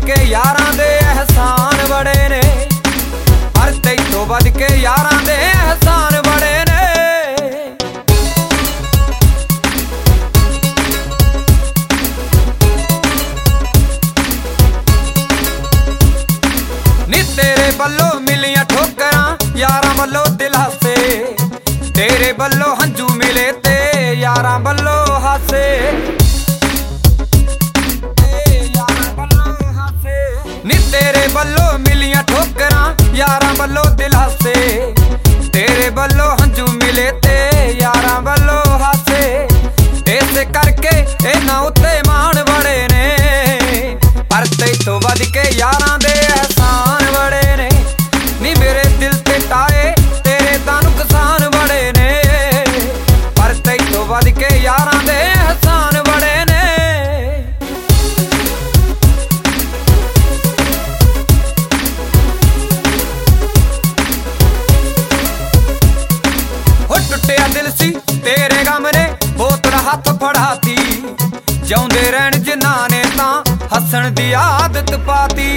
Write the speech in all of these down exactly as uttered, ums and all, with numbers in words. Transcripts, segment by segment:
के यारां दे एहसान बड़े ने, पर तैथों वध के यारां दे एहसान बड़े ने। नी तेरे बल्लों मिलियां ठोकरां यारां बल्लों दिल हसे, तेरे बल्लों हंझू मिले ते यारां बल्लों हासे। नी तेरे बल्लों मिलियां ठोकरां यारां बल्लों दिल हसे, तेरे बल्लों हंझू मिले ते यारां बल्लों हासे। इस करके इन्हां उत्ते मान बड़े ने, पर तैथों वध के यारां दे एहसान बड़े ने। नी मेरे दिल ते टाए तेरे तां नुकसान बड़े ने, पर तैथों वध के यारां दे एहसान बड़े ने। टुटिया दिल सी तेरे गम ने बोतल हथ फड़ाती, जिउंदे रहण जिन्हां ने तां हसन दी आदत पाती,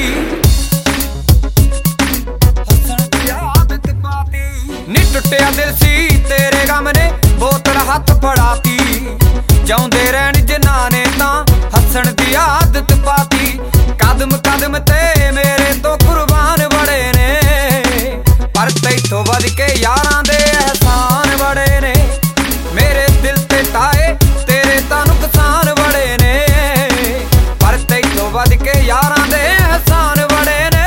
हसन दी आदत पाती। नी टुटिया दिल सी तेरे गम ने बोतल हथ फड़ाती, जिउंदे रहण जिन्हां ने तां हसन दी आदत पाती। कदम कदम ते मेरे तो कुर्बान बड़े ने, पर तैथों वध के यारां दे एहसान बड़े ने। मेरे दिल ते टाए तेरे तां नुकसान बड़े ने, पर तैथों वध के यारां दे एहसान बड़े ने।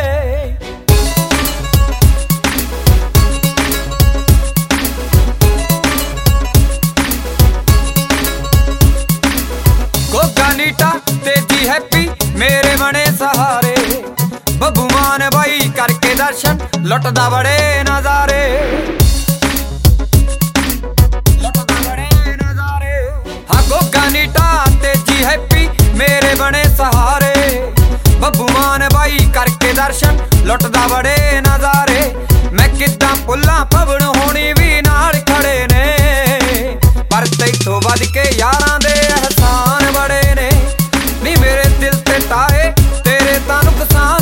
गोगा नीटा तेजी हैप्पी मेरे बने सहारे, बब्बू मान बाई करके दर्शन लुटदा बड़े नजारे, लुटदा बड़े नजारे। हाँ गोगा नीटा तेजी हैप्पी मेरे बने सहारे, बब्बू मान बाई करके दर्शन लुटदा बड़े नजारे। मैं किद्दां भुल्लां भवन होनी भी नाल खड़े ने, पर तैथों वध के यारां दे एहसान बड़े ने। नी मेरे दिल ते टाए तेरे तां नुकसान